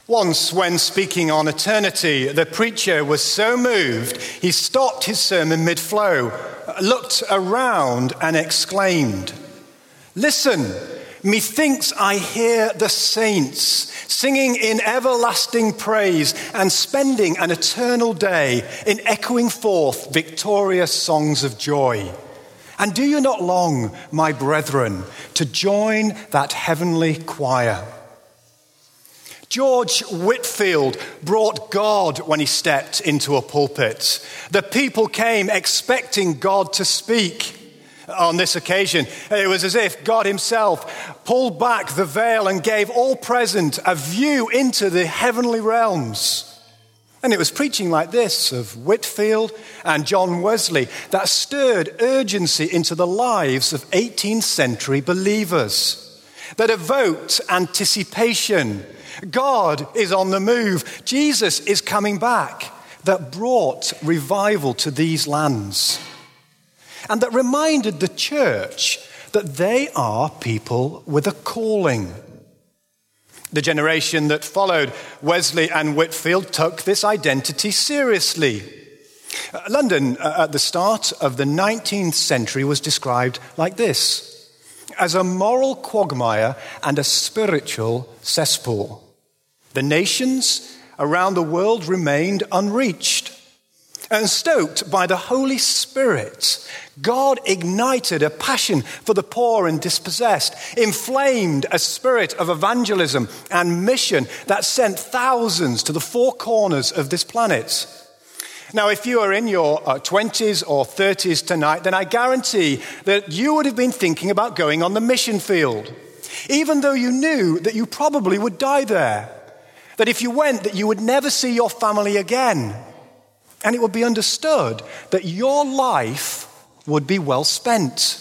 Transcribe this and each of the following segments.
Once, when speaking on eternity, the preacher was so moved, he stopped his sermon mid-flow, looked around and exclaimed, "Listen, methinks I hear the saints singing in everlasting praise and spending an eternal day in echoing forth victorious songs of joy. And do you not long, my brethren, to join that heavenly choir?" George Whitefield brought God when he stepped into a pulpit. The people came expecting God to speak. On this occasion, it was as if God himself pulled back the veil and gave all present a view into the heavenly realms. And it was preaching like this of Whitefield and John Wesley that stirred urgency into the lives of 18th century believers, that evoked anticipation. God is on the move. Jesus is coming back, that brought revival to these lands. And that reminded the church that they are people with a calling. The generation that followed Wesley and Whitefield took this identity seriously. London at the start of the 19th century was described like this: as a moral quagmire and a spiritual cesspool. The nations around the world remained unreached. And stoked by the Holy Spirit, God ignited a passion for the poor and dispossessed, inflamed a spirit of evangelism and mission that sent thousands to the four corners of this planet. Now, if you are in your 20s or 30s tonight, then I guarantee that you would have been thinking about going on the mission field, even though you knew that you probably would die there, that if you went, that you would never see your family again. And it would be understood that your life would be well spent.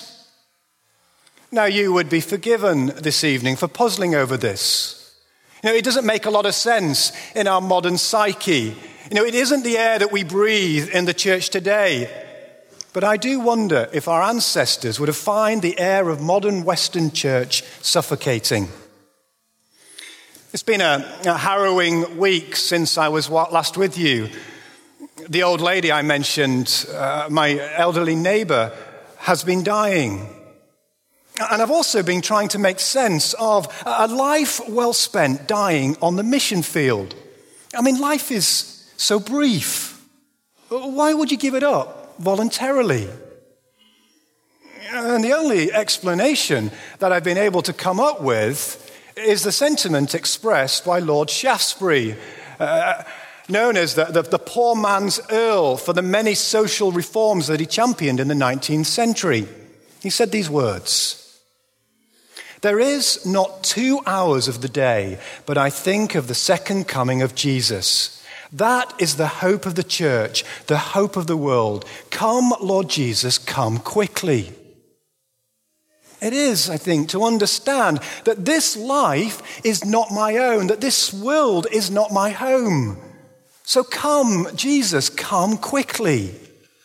Now, you would be forgiven this evening for puzzling over this. It doesn't make a lot of sense in our modern psyche. It isn't the air that we breathe in the church today. But I do wonder if our ancestors would have found the air of modern Western church suffocating. It's been a harrowing week since I was last with you. The old lady I mentioned, my elderly neighbor, has been dying. And I've also been trying to make sense of a life well spent dying on the mission field. I mean, life is so brief. Why would you give it up voluntarily? And the only explanation that I've been able to come up with is the sentiment expressed by Lord Shaftesbury, known as the poor man's Earl for the many social reforms that he championed in the 19th century. He said these words: "There is not 2 hours of the day, but I think of the second coming of Jesus. That is the hope of the church, the hope of the world. Come, Lord Jesus, come quickly." It is, I think, to understand that this life is not my own, that this world is not my home. So come, Jesus, come quickly.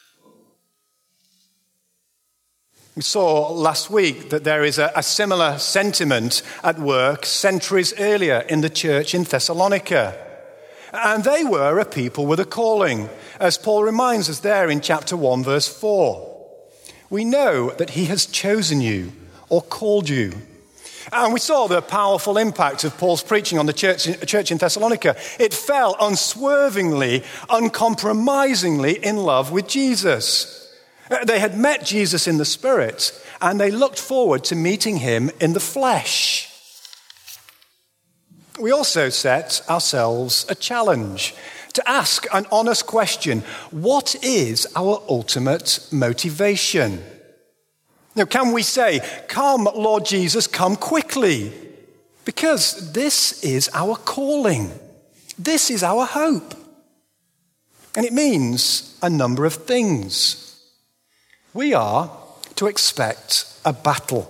We saw last week that there is a similar sentiment at work centuries earlier in the church in Thessalonica. And they were a people with a calling, as Paul reminds us there in chapter 1, verse 4. "We know that he has chosen you or called you." And we saw the powerful impact of Paul's preaching on the church in Thessalonica. It fell unswervingly, uncompromisingly in love with Jesus. They had met Jesus in the Spirit, and they looked forward to meeting him in the flesh. We also set ourselves a challenge to ask an honest question: what is our ultimate motivation? Now, can we say, "Come, Lord Jesus, come quickly"? Because this is our calling. This is our hope. And it means a number of things. We are to expect a battle.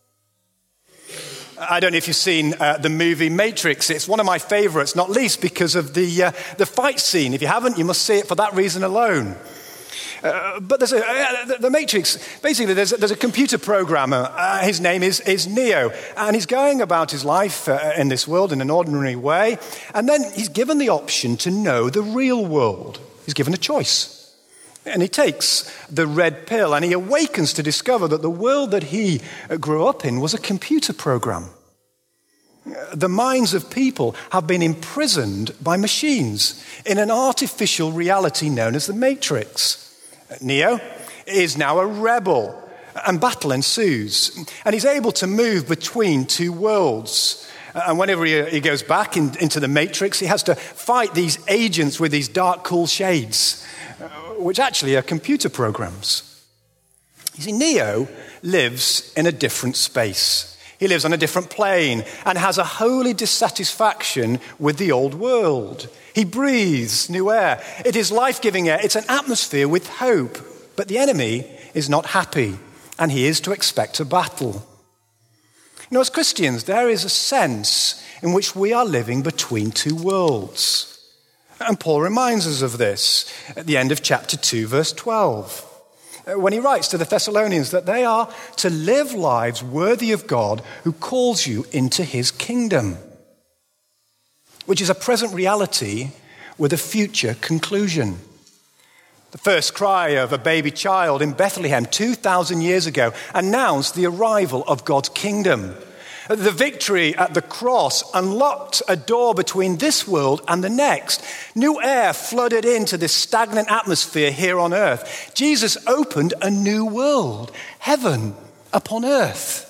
I don't know if you've seen the movie Matrix. It's one of my favorites, not least because of the fight scene. If you haven't, you must see it for that reason alone. But there's the Matrix, basically there's a computer programmer. His name is Neo, and he's going about his life in this world in an ordinary way, and then he's given the option to know the real world. He's given a choice. And he takes the red pill, and he awakens to discover that the world that he grew up in was a computer program. The minds of people have been imprisoned by machines in an artificial reality known as the Matrix. Neo is now a rebel, and battle ensues. And he's able to move between two worlds. And whenever he goes back into the Matrix, he has to fight these agents with these dark, cool shades, which actually are computer programs. You see, Neo lives in a different space. He lives on a different plane and has a holy dissatisfaction with the old world. He breathes new air. It is life-giving air. It's an atmosphere with hope. But the enemy is not happy, and he is to expect a battle. You know, as Christians, there is a sense in which we are living between two worlds. And Paul reminds us of this at the end of chapter 2, verse 12, when he writes to the Thessalonians that they are to live lives worthy of God who calls you into his kingdom, which is a present reality with a future conclusion. The first cry of a baby child in Bethlehem 2,000 years ago announced the arrival of God's kingdom. The victory at the cross unlocked a door between this world and the next. New air flooded into this stagnant atmosphere here on earth. Jesus opened a new world, heaven upon earth.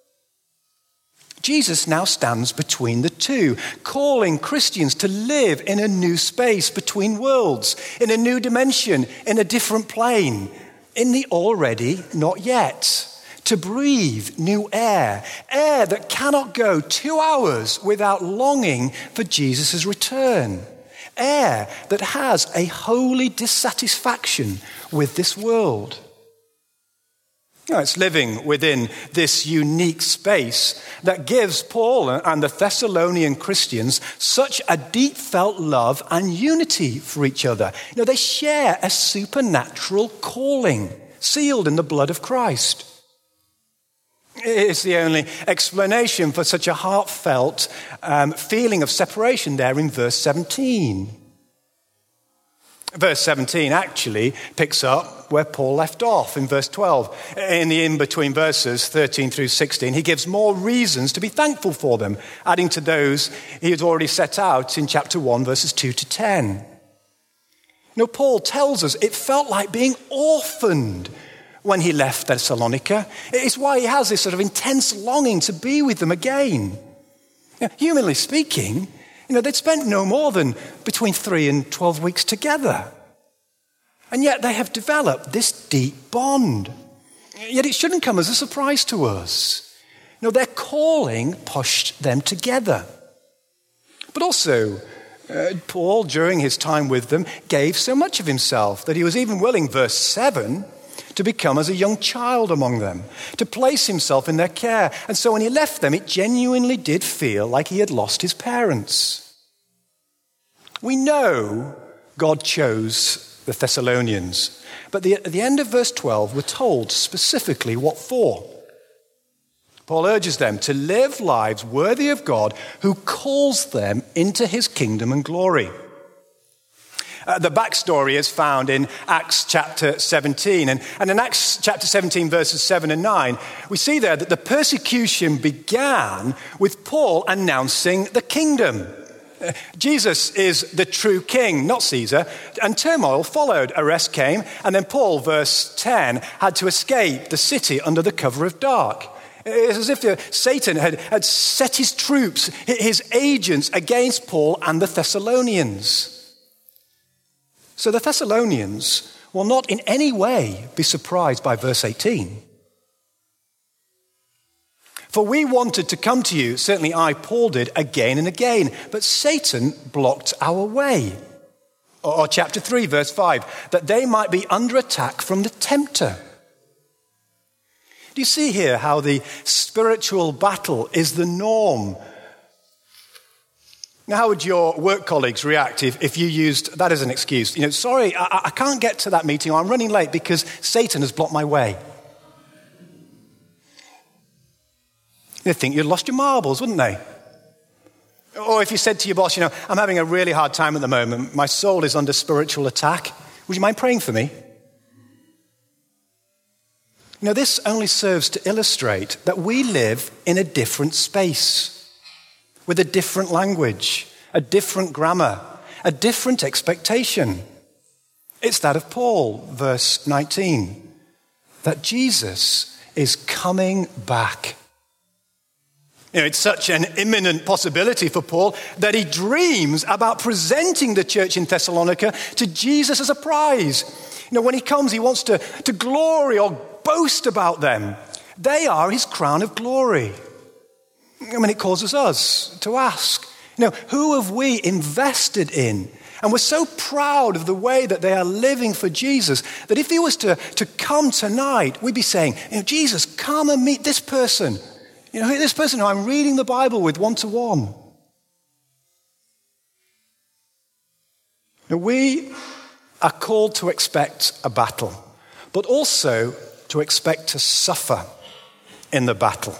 Jesus now stands between the two, calling Christians to live in a new space between worlds, in a new dimension, in a different plane, in the already not yet. To breathe new air that cannot go 2 hours without longing for Jesus' return, air that has a holy dissatisfaction with this world. You know, it's living within this unique space that gives Paul and the Thessalonian Christians such a deep felt love and unity for each other. You know, they share a supernatural calling sealed in the blood of Christ. It's the only explanation for such a heartfelt feeling of separation there in verse 17. Verse 17 actually picks up where Paul left off in verse 12. In the in-between verses 13 through 16, he gives more reasons to be thankful for them, adding to those he had already set out in chapter 1, verses 2 to 10. You know, Paul tells us it felt like being orphaned when he left Thessalonica. It's why he has this sort of intense longing to be with them again. You know, humanly speaking, you know, they'd spent no more than between 3 and 12 weeks together. And yet they have developed this deep bond. Yet it shouldn't come as a surprise to us. You know, their calling pushed them together. But also, Paul, during his time with them, gave so much of himself that he was even willing, verse 7, to become as a young child among them, to place himself in their care. And so when he left them, it genuinely did feel like he had lost his parents. We know God chose the Thessalonians, but at the end of verse 12, we're told specifically what for. Paul urges them to live lives worthy of God who calls them into his kingdom and glory. The backstory is found in Acts chapter 17. And in Acts chapter 17, verses 7 and 9, we see there that the persecution began with Paul announcing the kingdom. Jesus is the true king, not Caesar. And turmoil followed. Arrest came. And then Paul, verse 10, had to escape the city under the cover of dark. It's as if Satan had set his troops, his agents, against Paul and the Thessalonians. So the Thessalonians will not in any way be surprised by verse 18. For we wanted to come to you, certainly I, Paul, did, again and again, but Satan blocked our way. Or chapter 3, verse 5, that they might be under attack from the tempter. Do you see here how the spiritual battle is the norm Now, how would your work colleagues react if you used that as an excuse? Sorry, I can't get to that meeting, or I'm running late because Satan has blocked my way. They'd think you'd lost your marbles, wouldn't they? Or if you said to your boss, I'm having a really hard time at the moment. My soul is under spiritual attack. Would you mind praying for me? This only serves to illustrate that we live in a different space, with a different language, a different grammar, a different expectation. It's that of Paul, verse 19, that Jesus is coming back. It's such an imminent possibility for Paul that he dreams about presenting the church in Thessalonica to Jesus as a prize. When he comes, he wants to glory or boast about them. They are his crown of glory. It causes us to ask, who have we invested in? And we're so proud of the way that they are living for Jesus that if he was to come tonight, we'd be saying, Jesus, come and meet this person. This person who I'm reading the Bible with one-to-one. We are called to expect a battle, but also to expect to suffer in the battle.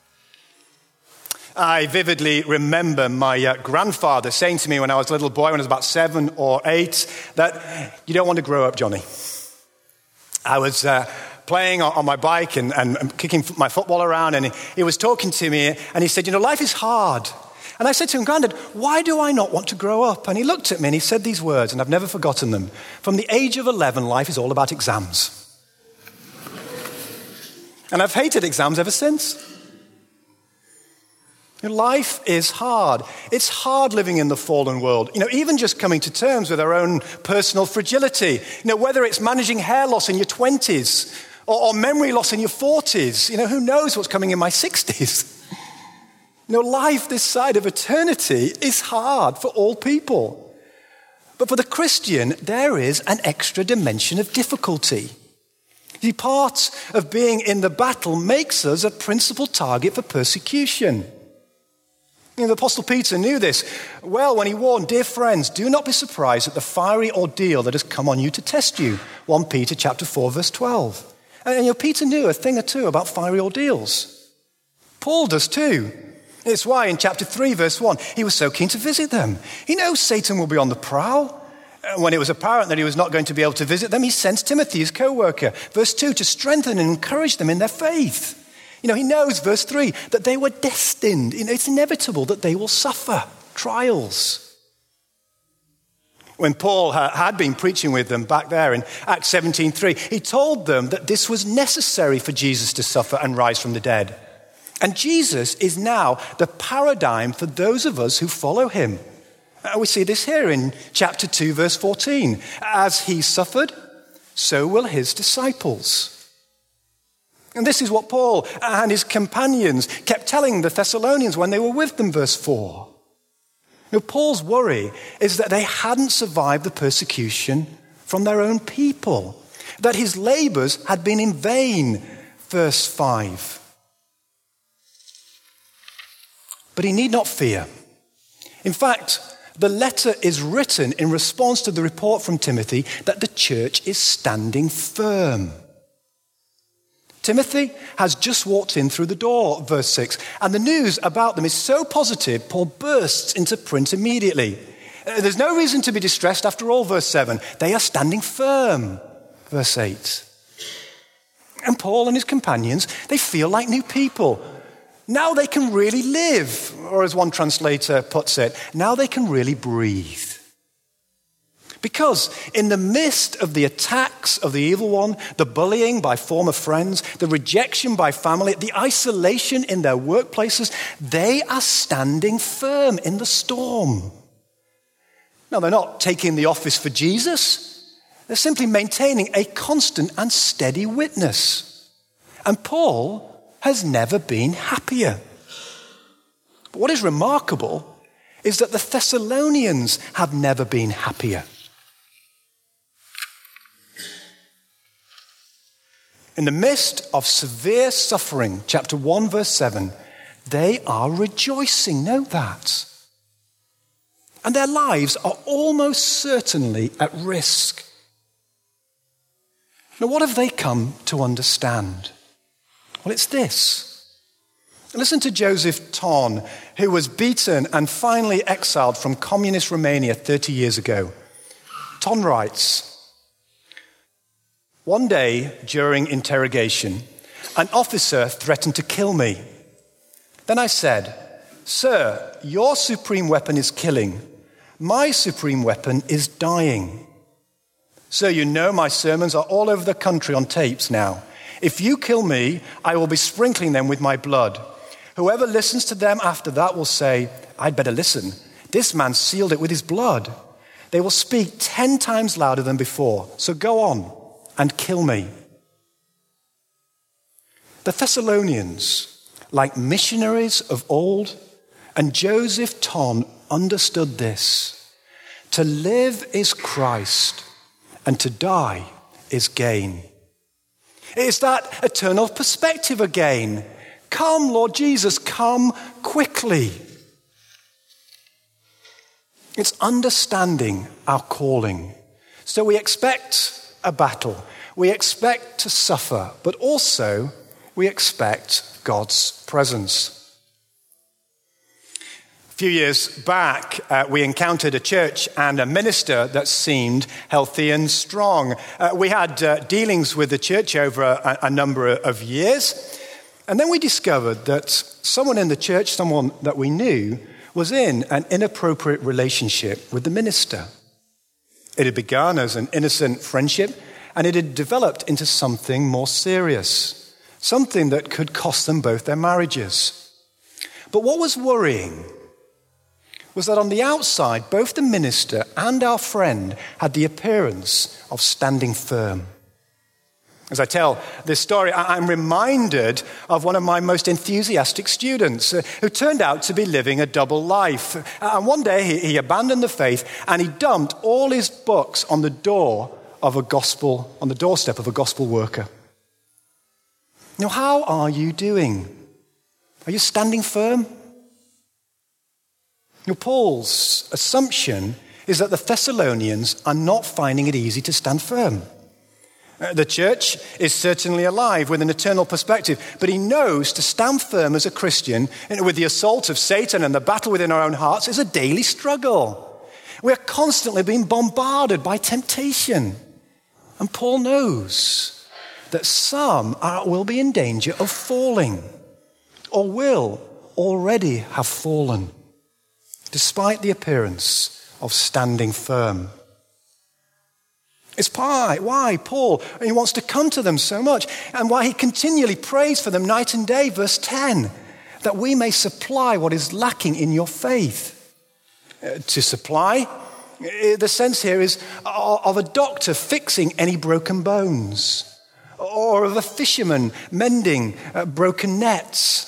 I vividly remember my grandfather saying to me when I was a little boy, when I was about 7 or 8, that you don't want to grow up, Johnny. I was playing on my bike and kicking my football around, and he was talking to me, and he said, life is hard. And I said to him, Grandad, why do I not want to grow up? And he looked at me and he said these words, and I've never forgotten them. From the age of 11, life is all about exams. And I've hated exams ever since. Life is hard. It's hard living in the fallen world. Even just coming to terms with our own personal fragility. Whether it's managing hair loss in your 20s or memory loss in your 40s. Who knows what's coming in my 60s? Life this side of eternity is hard for all people. But for the Christian, there is an extra dimension of difficulty. The part of being in the battle makes us a principal target for persecution. The Apostle Peter knew this well when he warned, dear friends, do not be surprised at the fiery ordeal that has come on you to test you. 1 Peter chapter 4, verse 12. And Peter knew a thing or two about fiery ordeals. Paul does too. It's why in chapter 3, verse 1, he was so keen to visit them. He knows Satan will be on the prowl. When it was apparent that he was not going to be able to visit them, he sends Timothy, his co-worker, verse 2, to strengthen and encourage them in their faith. He knows, verse 3, that they were destined. It's inevitable that they will suffer trials. When Paul had been preaching with them back there in Acts 17:3, he told them that this was necessary for Jesus to suffer and rise from the dead. And Jesus is now the paradigm for those of us who follow him. We see this here in chapter 2, verse 14. As he suffered, so will his disciples. And this is what Paul and his companions kept telling the Thessalonians when they were with them, verse 4. Paul's worry is that they hadn't survived the persecution from their own people, that his labors had been in vain, verse 5. But he need not fear. In fact, the letter is written in response to the report from Timothy that the church is standing firm. Timothy has just walked in through the door, verse 6, and the news about them is so positive, Paul bursts into print immediately. There's no reason to be distressed after all, verse 7. They are standing firm, verse 8. And Paul and his companions, they feel like new people. Now they can really live, or as one translator puts it, now they can really breathe. Because in the midst of the attacks of the evil one, the bullying by former friends, the rejection by family, the isolation in their workplaces, they are standing firm in the storm. Now, they're not taking the office for Jesus. They're simply maintaining a constant and steady witness. And Paul has never been happier. But what is remarkable is that the Thessalonians have never been happier. In the midst of severe suffering, chapter 1, verse 7, they are rejoicing. Note that. And their lives are almost certainly at risk. Now, what have they come to understand? Well, it's this. Listen to Joseph Thon, who was beaten and finally exiled from communist Romania 30 years ago. Thon writes, "One day during interrogation, an officer threatened to kill me. Then I said, 'Sir, your supreme weapon is killing. My supreme weapon is dying. So you know my sermons are all over the country on tapes now. If you kill me, I will be sprinkling them with my blood. Whoever listens to them after that will say, I'd better listen. This man sealed it with his blood. They will speak 10 times louder than before. So go on and kill me.'" The Thessalonians, like missionaries of old, and Joseph Thon understood this. To live is Christ, and to die is gain. It's that eternal perspective again. Come, Lord Jesus, come quickly. It's understanding our calling. So we expect a battle. We expect to suffer, but also we expect God's presence. A few years back, we encountered a church and a minister that seemed healthy and strong. We had dealings with the church over a number of years. And then we discovered that someone in the church, someone that we knew, was in an inappropriate relationship with the minister. It had begun as an innocent friendship, and it had developed into something more serious, something that could cost them both their marriages. But what was worrying was that on the outside, both the minister and our friend had the appearance of standing firm. As I tell this story, I'm reminded of one of my most enthusiastic students who turned out to be living a double life. And one day he abandoned the faith and he dumped all his books on the doorstep of a gospel worker. Now, how are you doing? Are you standing firm? Now, Paul's assumption is that the Thessalonians are not finding it easy to stand firm. The church is certainly alive with an eternal perspective, but he knows to stand firm as a Christian with the assault of Satan and the battle within our own hearts is a daily struggle. We're constantly being bombarded by temptation. And Paul knows that some will be in danger of falling or will already have fallen, despite the appearance of standing firm. It's why Paul, he wants to come to them so much, and why he continually prays for them night and day. Verse 10, that we may supply what is lacking in your faith. To supply, the sense here is of a doctor fixing any broken bones, or of a fisherman mending broken nets.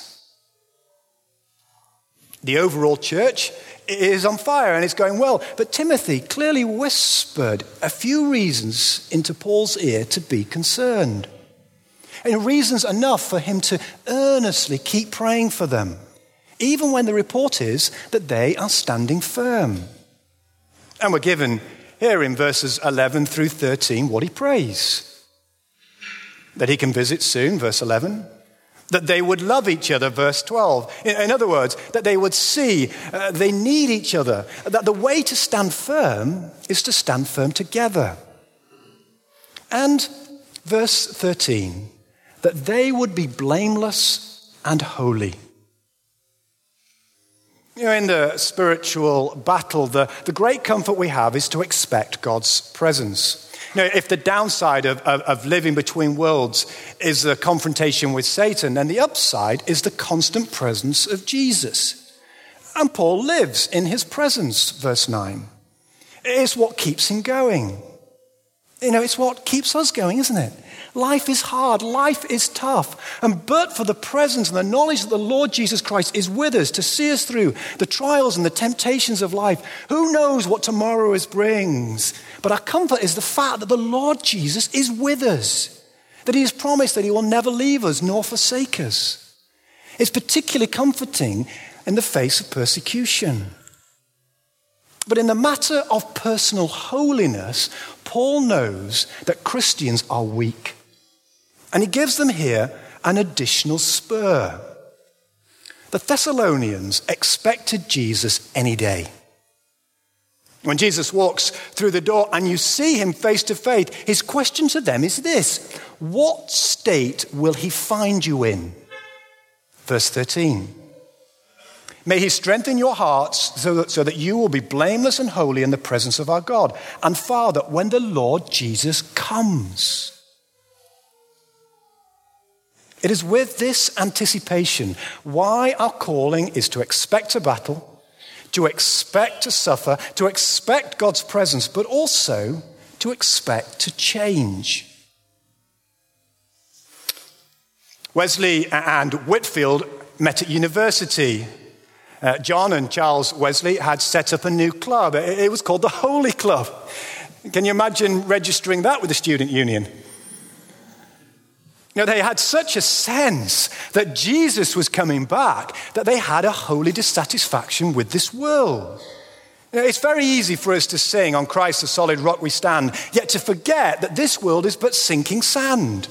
The overall church is on fire and it's going well. But Timothy clearly whispered a few reasons into Paul's ear to be concerned. And reasons enough for him to earnestly keep praying for them, even when the report is that they are standing firm. And we're given here in verses 11 through 13 what he prays. That he can visit soon, verse 11. That they would love each other, verse 12. In other words, that they would see they need each other. That the way to stand firm is to stand firm together. And verse 13, that they would be blameless and holy. You know, in the spiritual battle, the great comfort we have is to expect God's presence. You know, if the downside of living between worlds is the confrontation with Satan, then the upside is the constant presence of Jesus. And Paul lives in his presence, verse 9. It's what keeps him going. You know, it's what keeps us going, isn't it? Life is hard. Life is tough. And but for the presence and the knowledge that the Lord Jesus Christ is with us to see us through the trials and the temptations of life, who knows what tomorrow brings? But our comfort is the fact that the Lord Jesus is with us, that he has promised that he will never leave us nor forsake us. It's particularly comforting in the face of persecution. But in the matter of personal holiness, Paul knows that Christians are weak. And he gives them here an additional spur. The Thessalonians expected Jesus any day. When Jesus walks through the door and you see him face to face, his question to them is this: what state will he find you in? Verse 13. May he strengthen your hearts so that you will be blameless and holy in the presence of our God and Father when the Lord Jesus comes. It is with this anticipation why our calling is to expect a battle, to expect to suffer, to expect God's presence, but also to expect to change. Wesley and Whitefield met at university. John and Charles Wesley had set up a new club. It was called the Holy Club. Can you imagine registering that with the student union? You know, they had such a sense that Jesus was coming back that they had a holy dissatisfaction with this world. You know, it's very easy for us to sing, "On Christ the solid rock we stand," yet to forget that this world is but sinking sand.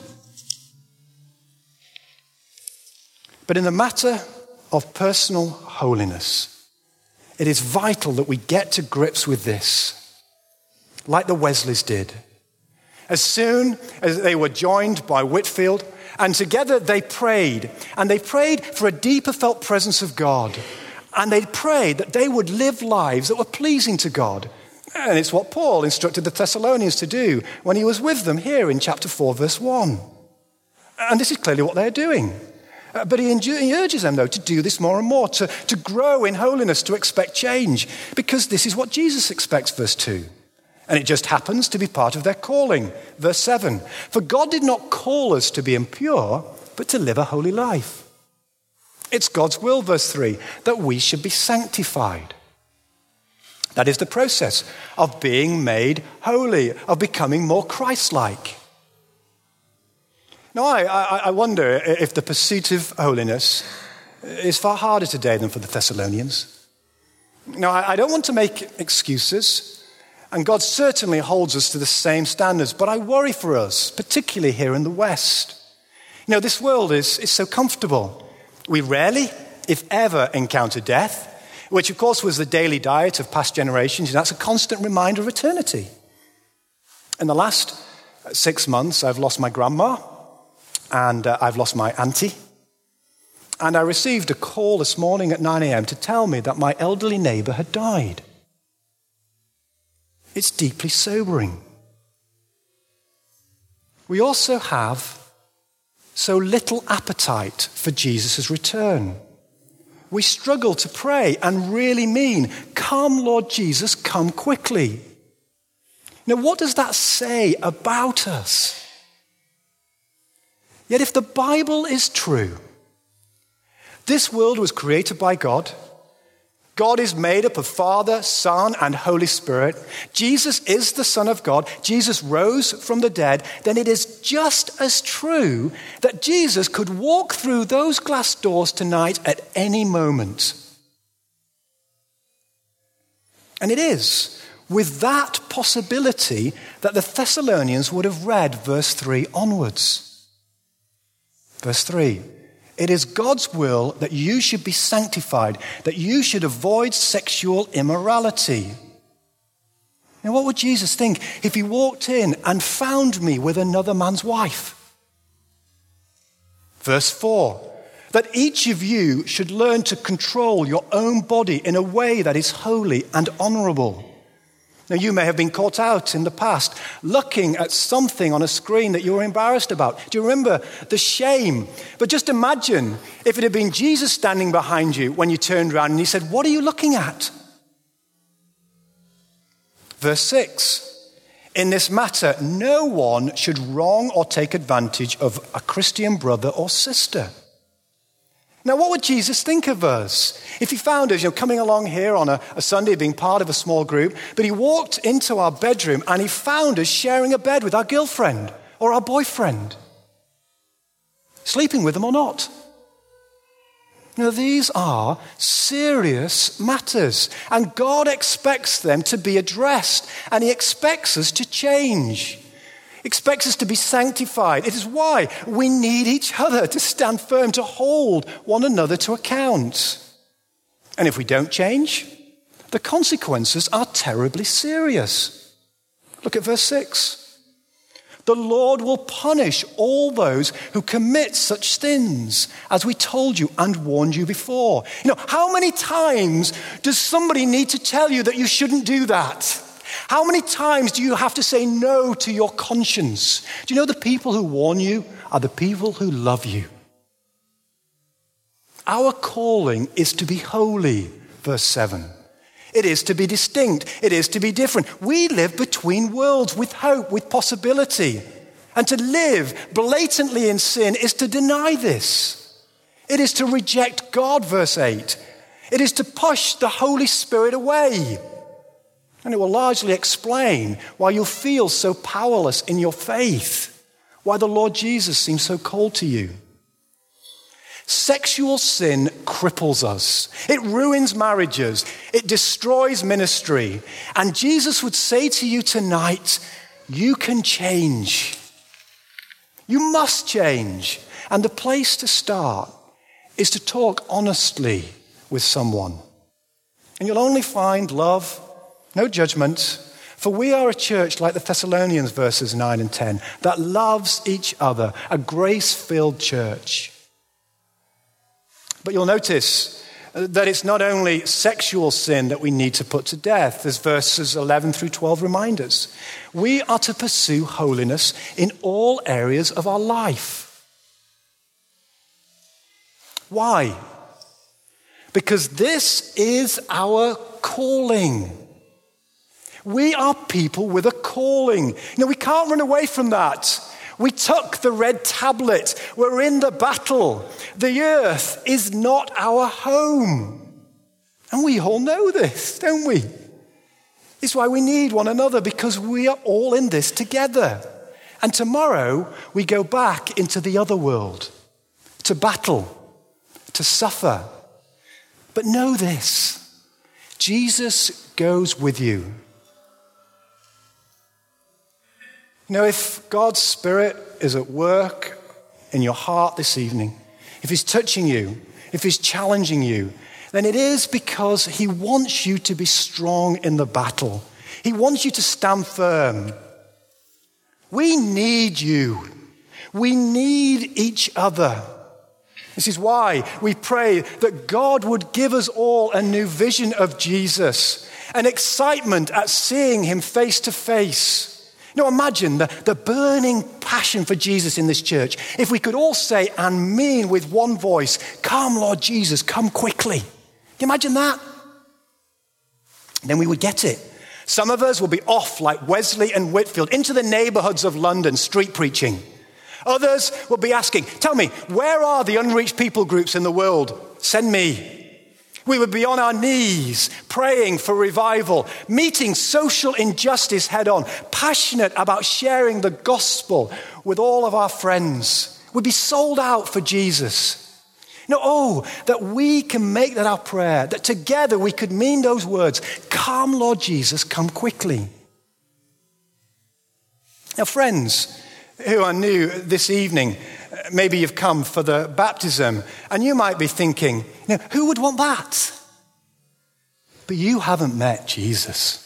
But in the matter of personal holiness, it is vital that we get to grips with this, like the Wesleys did. As soon as they were joined by Whitefield, and together they prayed, and they prayed for a deeper felt presence of God, and they prayed that they would live lives that were pleasing to God. And it's what Paul instructed the Thessalonians to do when he was with them here in chapter 4, verse 1. And this is clearly what they're doing. But he urges them, though, to do this more and more, to grow in holiness, to expect change, because this is what Jesus expects, verse 2. And it just happens to be part of their calling, verse 7. For God did not call us to be impure, but to live a holy life. It's God's will, verse 3, that we should be sanctified. That is the process of being made holy, of becoming more Christ-like. Now, I wonder if the pursuit of holiness is far harder today than for the Thessalonians. Now, I don't want to make excuses, and God certainly holds us to the same standards, but I worry for us, particularly here in the West. You know, this world is so comfortable. We rarely, if ever, encounter death, which of course was the daily diet of past generations, and that's a constant reminder of eternity. In the last 6 months, I've lost my grandma, and I've lost my auntie. And I received a call this morning at 9 a.m. to tell me that my elderly neighbor had died. It's deeply sobering. We also have so little appetite for Jesus' return. We struggle to pray and really mean, "Come, Lord Jesus, come quickly." Now, what does that say about us? Yet if the Bible is true, this world was created by God. God is made up of Father, Son, and Holy Spirit. Jesus is the Son of God. Jesus rose from the dead. Then it is just as true that Jesus could walk through those glass doors tonight at any moment. And it is with that possibility that the Thessalonians would have read verse 3 onwards. Verse 3, it is God's will that you should be sanctified, that you should avoid sexual immorality. Now, what would Jesus think if he walked in and found me with another man's wife? Verse 4, that each of you should learn to control your own body in a way that is holy and honorable. Now, you may have been caught out in the past looking at something on a screen that you were embarrassed about. Do you remember the shame? But just imagine if it had been Jesus standing behind you when you turned around and he said, "What are you looking at?" Verse 6, in this matter, no one should wrong or take advantage of a Christian brother or sister. Now, what would Jesus think of us if he found us, coming along here on a Sunday, being part of a small group, but he walked into our bedroom and he found us sharing a bed with our girlfriend or our boyfriend, sleeping with them or not? These are serious matters, and God expects them to be addressed, and he expects us to change. He expects us to be sanctified. It is why we need each other to stand firm, to hold one another to account. And if we don't change, the consequences are terribly serious. Look at verse 6. The Lord will punish all those who commit such sins, as we told you and warned you before. How many times does somebody need to tell you that you shouldn't do that? How many times do you have to say no to your conscience? Do you know the people who warn you are the people who love you? Our calling is to be holy, verse 7. It is to be distinct. It is to be different. We live between worlds with hope, with possibility. And to live blatantly in sin is to deny this. It is to reject God, verse 8. It is to push the Holy Spirit away. And it will largely explain why you feel so powerless in your faith, why the Lord Jesus seems so cold to you. Sexual sin cripples us. It ruins marriages. It destroys ministry. And Jesus would say to you tonight, you can change. You must change. And the place to start is to talk honestly with someone. And you'll only find love, no judgment. For we are a church like the Thessalonians, verses 9 and 10, that loves each other, a grace-filled church. But you'll notice that it's not only sexual sin that we need to put to death, as verses 11 through 12 remind us. We are to pursue holiness in all areas of our life. Why? Because this is our calling. We are people with a calling. We can't run away from that. We took the red tablet. We're in the battle. The earth is not our home. And we all know this, don't we? It's why we need one another, because we are all in this together. And tomorrow we go back into the other world to battle, to suffer. But know this, Jesus goes with you. If God's Spirit is at work in your heart this evening, if he's touching you, if he's challenging you, then it is because he wants you to be strong in the battle. He wants you to stand firm. We need you. We need each other. This is why we pray that God would give us all a new vision of Jesus, an excitement at seeing him face to face. Imagine the burning passion for Jesus in this church. If we could all say and mean with one voice, "Come, Lord Jesus, come quickly." Can you imagine that? Then we would get it. Some of us will be off like Wesley and Whitfield into the neighborhoods of London, street preaching. Others will be asking, "Tell me, where are the unreached people groups in the world? Send me." We would be on our knees, praying for revival, meeting social injustice head on, passionate about sharing the gospel with all of our friends. We'd be sold out for Jesus. That we can make that our prayer, that together we could mean those words, "Come, Lord Jesus, come quickly." Now, friends who are new this evening, maybe you've come for the baptism, and you might be thinking, who would want that? But you haven't met Jesus.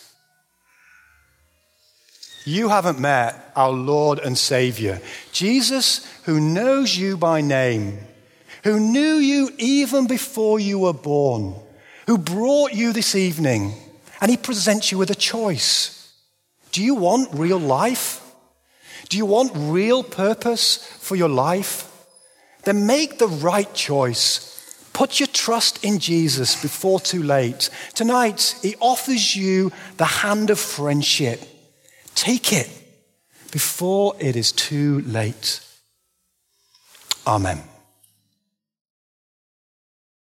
You haven't met our Lord and Savior. Jesus, who knows you by name, who knew you even before you were born, who brought you this evening, and he presents you with a choice. Do you want real life? Do you want real purpose for your life? Then make the right choice. Put your trust in Jesus before too late. Tonight, he offers you the hand of friendship. Take it before it is too late. Amen.